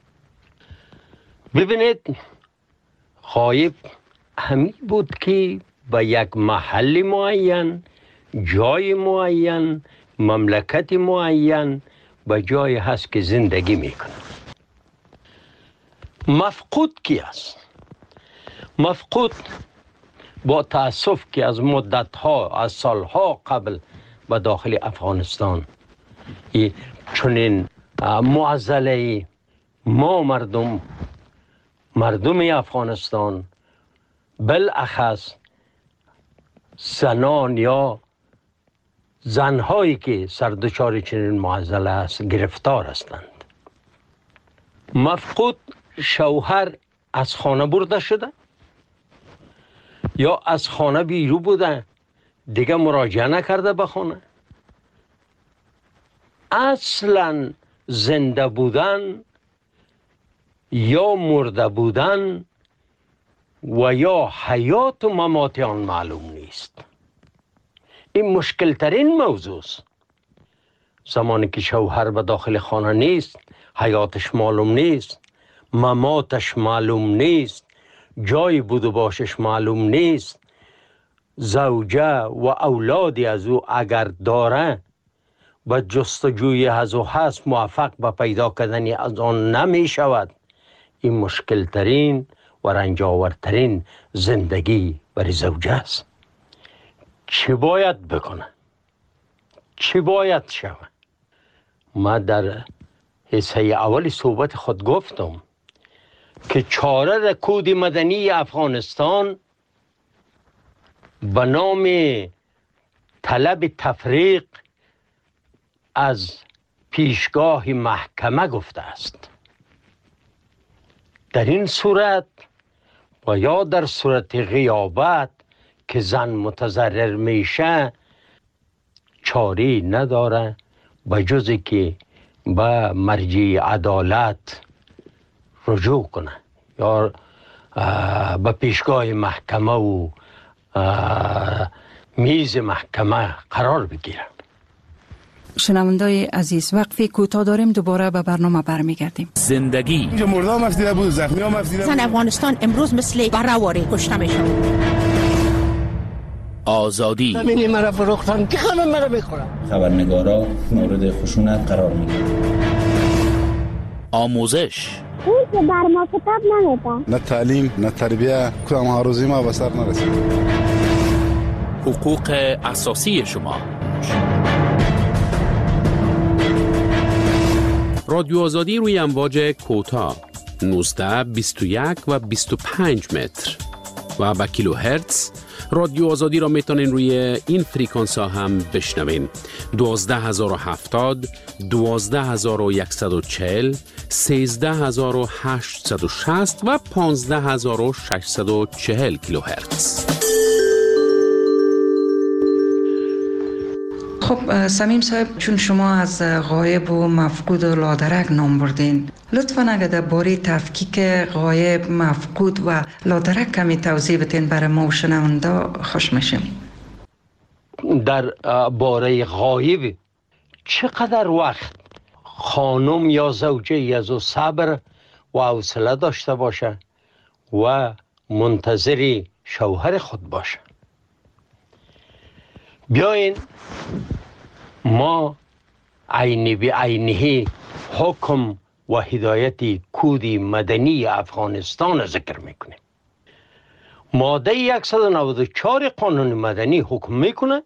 ببینید غایب همین بود که به یک محل معین، جای معین، مملکت معین به جای هست که زندگی میکنه. مفقود کی است؟ مفقود با تأسف که از مدتها، از سالها قبل به داخل افغانستان چنین معضله ما مردم افغانستان بالاخص زنان یا زنهایی که سردچار چنین معضله است گرفتار هستند. مفقود شوهر از خانه برده شده یا از خانه بیرون بوده دیگه مراجعه نکرده به خانه. اصلا زنده بودن یا مرده بودن و یا حیات و ممات آن معلوم نیست. این مشکل ترین موضوع است. زمانی که شوهر به داخل خانه نیست، حیاتش معلوم نیست، مماتش معلوم نیست، جای بود و باشش معلوم نیست، زوجه و اولادی از او اگر داره به جستجوی از او هست موفق به پیدا کردن از آن نمی شود. این مشکل ترین و رنجاورترین زندگی برای زوجه است. چی باید بکنه؟ چی باید شود؟ ما در حصه اول صحبت خود گفتم که چاره کود مدنی افغانستان به نام طلب تفریق از پیشگاه محکمه گفته است. در این صورت و یا در صورت غیابت که زن متضرر میشه چاری نداره به جزی که به مرجع عدالت رجوع کنه یا به پیشگاه محکمه و میز محکمه قرار بگیره. شنوندای عزیز وقفی کوتاه داریم، دوباره به برنامه برمیگردیم. زندگی اینجا مردم مفدیده بود، زخمی ها مفدیده بود. زن افغانستان امروز مثل برهواری کشته میشه. آزادی همینی مرا فروختن که همه مرا میخورن. خبرنگارا مورد خشونت قرار میگیرن. آموزش اون که بر ما کتاب نمیده. نه تعلیم نه تربیه کدام ها روزی ما به سر نرسید. حقوق اساسی شما. رادیو آزادی روی امواج کوتاه 19 21 و 25 متر و با کیلو هرتز. رادیو آزادی را میتونین روی این فریکانس ها هم بشنوین. 12070 12140 13860 و 15640 کیلو هرتز. خب سمیم صاحب، چون شما از غایب و مفقود و لادرک نام بردین، لطفاً اگر درباره تفکیک غایب، مفقود و لادرک کمی توضیح بدین برای ما و شنونده خوش میشیم. در باره غایب چقدر وقت خانم یا زوجه از او صبر و حوصله داشته باشه و منتظر شوهر خود باشه. بیاین ما عینی به عینی حکم و هدایت کود مدنی افغانستان ذکر میکنیم. ماده 194 قانون مدنی حکم میکنه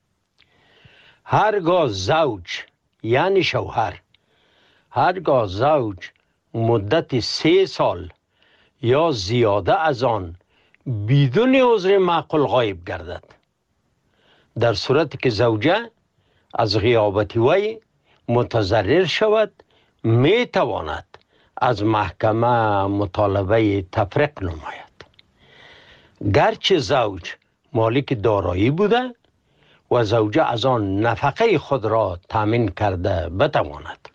هرگاه زوج یعنی شوهر، هرگاه زوج مدت 3 سال یا زیاده از آن بدون عذر معقول غایب گردد، در صورتی که زوجه از غیابت وی متضرر شود، می تواند از محکمه مطالبه تفریق نماید. گرچه زوج مالک دارایی بوده و زوجه از آن نفقه خود را تامین کرده بتواند.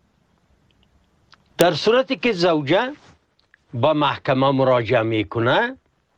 در صورتی که زوجه با محکمه مراجعه میکنه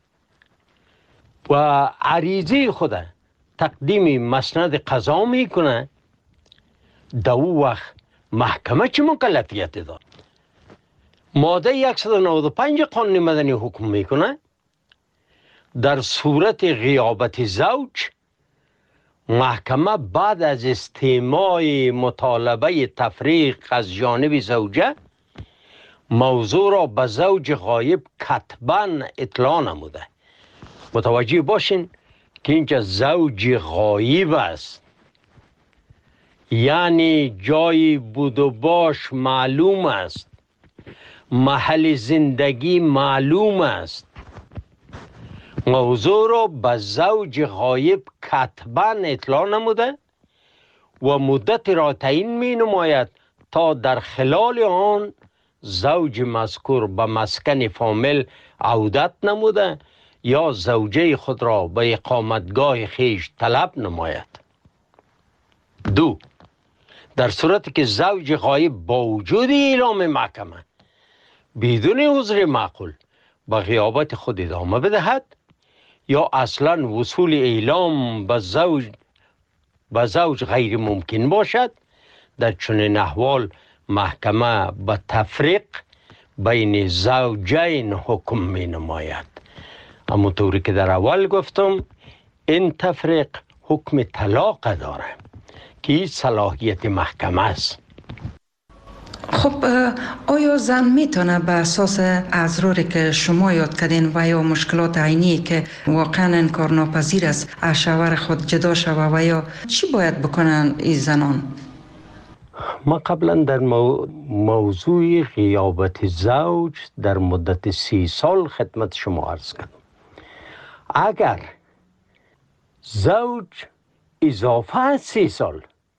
و عریضه خود تقدیم مسند قضا میکنه، در او وقت محکمه چه مکلفیت داد؟ ماده 195 قانون مدنی حکم میکنه در صورت غیابت زوج، محکمه بعد از استماع مطالبه تفریق از جانب زوجه موضوع را به زوج غایب کتباً اطلاع نموده. متوجه باشین که اینجا زوج غایب است، یعنی جای بود و باش معلوم است، محل زندگی معلوم است. موضوع را به زوج غایب کتباً اطلاع نموده و مدت را تعیین می نماید تا در خلال آن زوج مذکور به مسکن فامیل عودت نموده یا زوجه خود را به اقامتگاه خیش طلب نماید. 2. در صورتی که زوج غایب با وجود اعلام محکمه بدون عذر معقول به غیابت خود ادامه بدهد یا اصلا وصول اعلام به زوج غیر ممکن باشد، در چنین احوال محکمه به تفریق بین زوجین حکم می نماید. اما طوری که در اول گفتم این تفریق حکم طلاق داره که این صلاحیت محکمه است. خب آیا زن میتونه به اساس اضراری که شما یاد کردین و یا مشکلات عینی که واقعا انکارناپذیر است از شوهر خود جدا شوه و یا چی باید بکنن این زنان؟ ما قبلا در موضوع غیابت زوج در مدت 30 سال خدمت شما عرض کردم. اگر زوج اضافه از 30 سال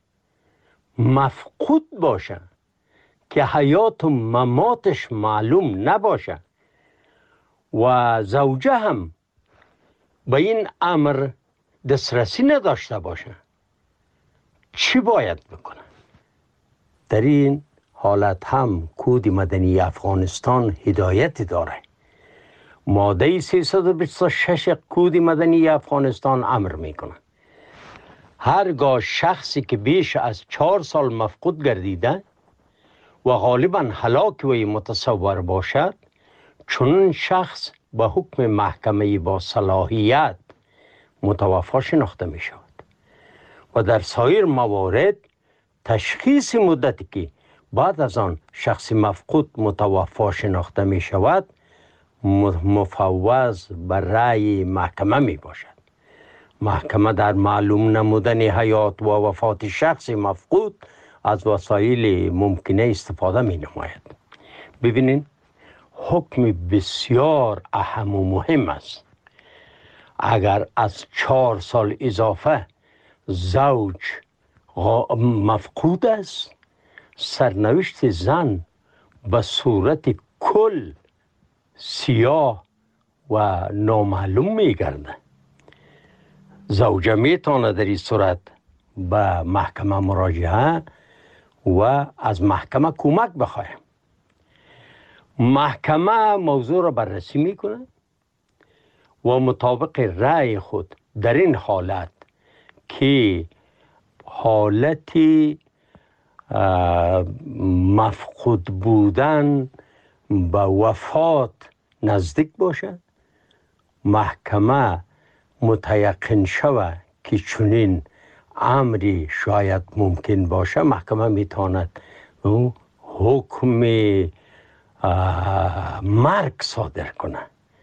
مفقود باشه که حیات و مماتش معلوم نباشه و زوجه هم به این امر دسترسی نداشته باشه، چی باید بکنه؟ در این حالت هم کود مدنی افغانستان هدایت داره. ماده 326 کود مدنی افغانستان امر میکنه هرگاه شخصی که بیش از 4 سال مفقود گردیده و غالباً هلاک وی متصور باشد، چون شخص به حکم محکمه با صلاحیت متوفی شناخته می شود و در سایر موارد تشخیص مدتی که بعد از آن شخص مفقود متوفی شناخته می شود مفوض بر رأی محکمه می باشد. محکمه در معلوم نمودن حیات و وفات شخص مفقود از وسایل ممکنه استفاده می نماید. ببینین حکم بسیار اهم و مهم است. اگر از 4 سال اضافه زوج مفقود است، سرنوشت زن به صورت کل سیاه و نامعلوم می گرده. زوجه می تونه در این صورت به محکمه مراجعه و از محکمه کمک بخواه. محکمه موضوع را بررسی میکنه و مطابق رأی خود در این حالت که حالت مفقود بودن به وفات نزدیک باشه، محکمه متیقن شود که چنین امری شاید ممکن باشه، محکمه میتواند حکم مرگ صادر کنه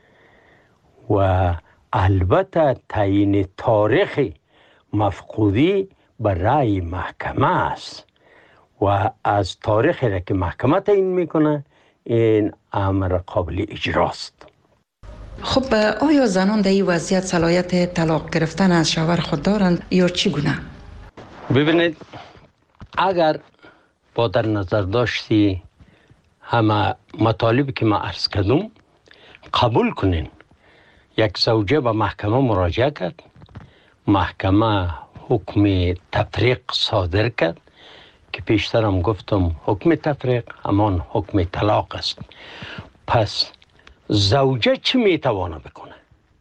و البته تعیین تاریخ مفقودی به رأی محکمه است و از تاریخی را که محکمه تعیین میکنه این امر قابل اجراست. خب آیا زنان در این وضعیت صلاحیت طلاق گرفتن از شوهر خود دارند یا چگونه؟ ببینید، اگر با در نظر داشتی همه مطالبی که ما عرض کردم قبول کنین، یک زوجه به محکمه مراجعه کرد، محکمه حکم تفریق صادر کرد که پیشترم گفتم حکم تفریق همان حکم طلاق است. پس زوجه چی میتوانه بکنه؟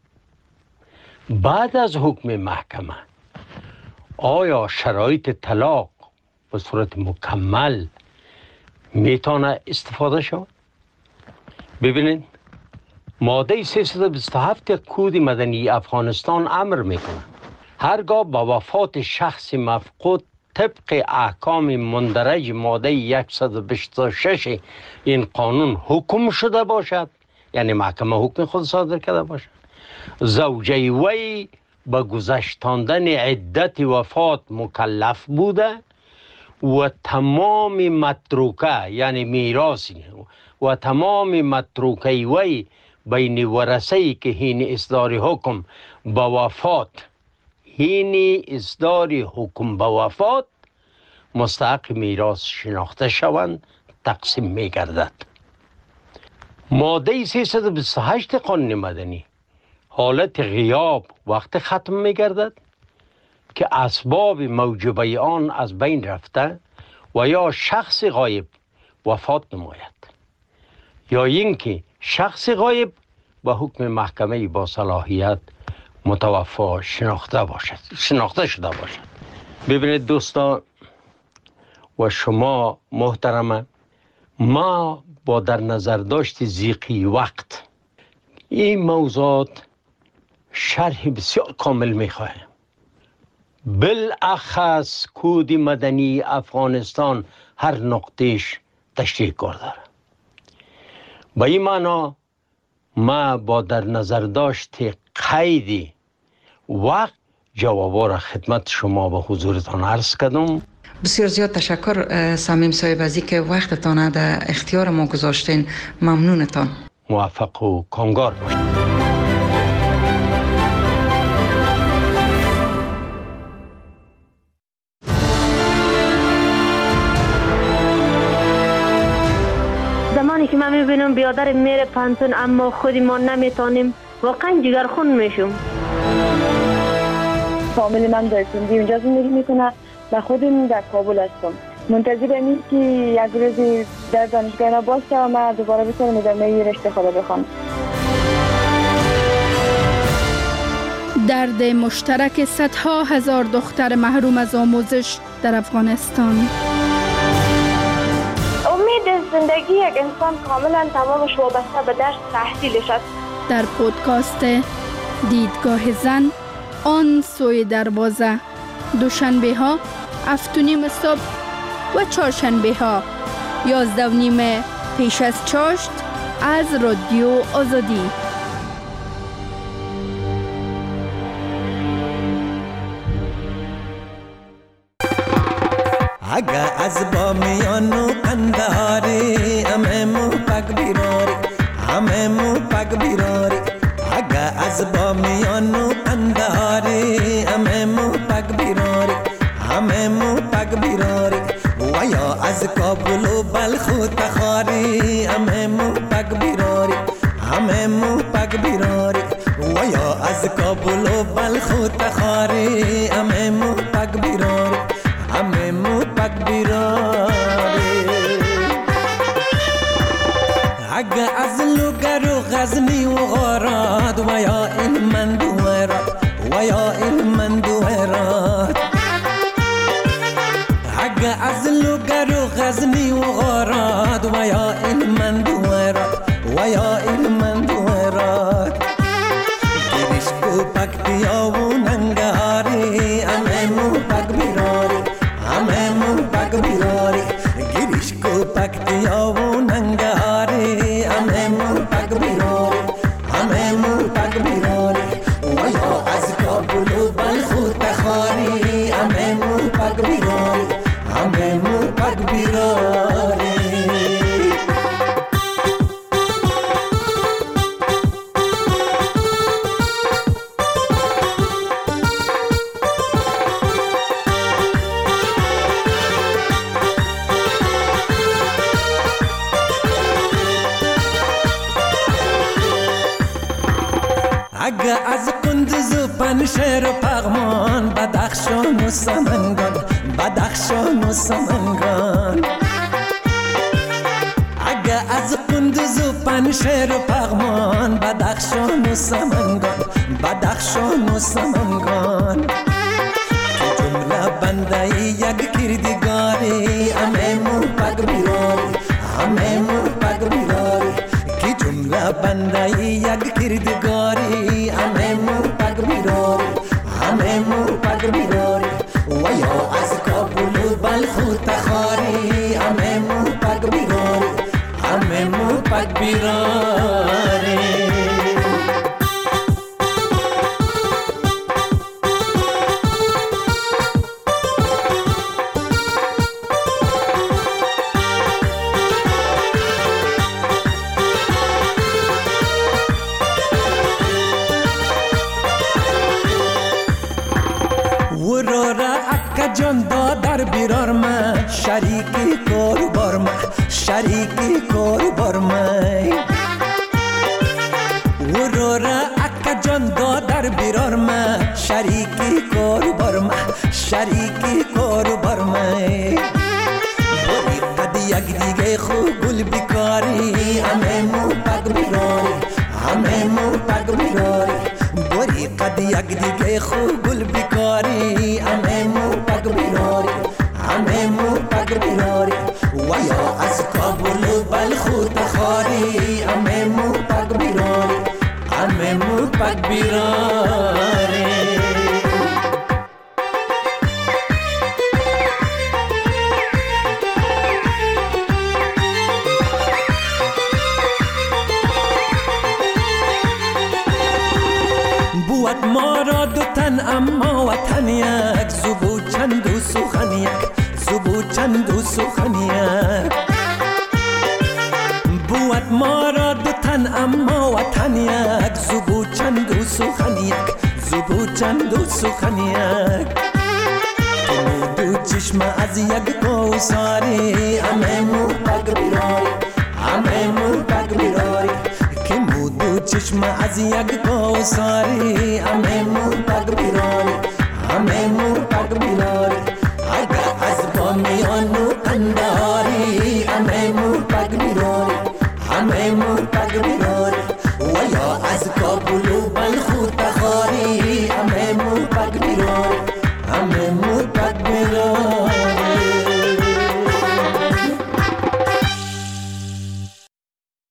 بعد از حکم محکمه آیا شرایط طلاق به صورت مکمل میتونه استفاده شود؟ ببینید، ماده 327 کود مدنی افغانستان امر میکنه هرگاه با وفات شخص مفقود طبق احکام مندرج ماده 126 این قانون حکم شده باشد، یعنی محکمه حکم خود صادر کرده باشد، زوجه وی به گذشتاندن عدت وفات مکلف بوده و تمام متروکه یعنی میراثی و تمام متروکه وی بین ورثه‌ای که حین اصدار حکم به وفات مستحق میراث شناخته شوند تقسیم می گردد. ماده 328 قانون مدنی حالت غیاب وقت ختم می گردد که اسباب موجبه آن از بین رفته و یا شخص غایب وفات نماید یا اینکه شخص غایب به حکم محکمه با صلاحیت متوفا شناخته شده باشد. ببینید دوستان و شما محترمه، ما با در نظر داشت ضیقی وقت این موضوعات شرح بسیار کامل میخواهیم. بالاخص کود مدنی افغانستان هر نقطهش تشریح کرده. با این معنا ما با در نظر داشت قید وقت جوابا را خدمت شما به حضورتان عرض کردم. بسیار زیاد تشکر صمیم صاحب از اینکه وقتتان در اختیار ما گذاشتین. ممنونتان. موفق و کامگار باشید. زمانی که من میبینم بیادر میره پانتون اما خودی ما نمیتونیم، واقعا جگرخون میشم. فامیل من در سندی اونجا زندگی میکنه و خودم در کابل هستم. منتظرم این که یک روزی در دانشگاه باشه و من دوباره بتونم ادامه رشته خود بخونم. درد مشترک صدها هزار دختر محروم از آموزش در افغانستان. امید زندگی یک انسان کاملا تمامش وابسته به درس تحصیلش است. در پودکاست دیدگاه زن آن سوی دروازه، دوشنبه ها 7:30 صبح و چهارشنبه ها 11:30 پیش از چاشت از رادیو آزادی. اگه از بامیانو قندهاری همه پک بیراری، همه پک بیراری. اگه از بامیانو قندهاری همه پک بیراری، همه پک بیراری. و یا از کابل و بلخ و تخاری همه پک بیراری، همه پک بیراری. و یا از کابل و بلخ و تخاری همه پک بیراری، همه پک بیراری. اگه از لوگر و غزنی و غارات و یا این مندوهرات، و یا این مندوهرات. اگه اگه از لوگر و غزنی و غارات و یا علمند و هرات و یا علمند و هرات گیرش کو پک دیا و ننگاری همه مو پک بیراری همه مو پک بیراری گیرش کو پک دیا و ننگاری همه مو پک بیراری همه مو پک بیراری و یا از کابل و بلخ و تخاری همه مو پک بیراری همه مو پک بیراری اگه از قندوز و پنشهر و پغمان بدخشان و سمنگان بدخشان و سمنگان اگه از قندوز و پنشهر و پغمان بدخشان و سمنگان بدخشان و سمنگان که جمله بنده یک کردگاری همه مو پک بیراری همه مو پک بیراری که جمله بنده یک کردگاری همه مو پک بیراری همه مو پک بیراری و یا از کابل و بلخ و تخاری همه مو پک بیراری همه مو پک بیراری جان دادر بیرار من شریکی کار بار من شریکی کار بار من ورورا اکا جان دادر بیرار من شریکی کار بار من شریکی کار بار من باری قد یک دیگه خوب گل بیکاری همه مو پک بیراری همه مو پک بیراری باری قد یک دیگه خوب گل بیکاری همه مو پک بیراری همه مو پک بیراری و یا از کابل و بلخ و تخاری همه مو پک بیراری همه مو پک بیراری بود ما را دو تن اما وطن یک زبو چند و سخن یک زبو چند و سخن یک بود ما را دو تن اما وطن یک زبو چند و سخن یک زبو چند و سخن یک تو دو چشم از یک کوثری همه مو پک بیراری همه مو پک بیراری که مو چشم از یک کوثری همه مو پک بیراری همه مو پک بیراری اگه از بامیان و قندهاری همه مو پک بیراری همه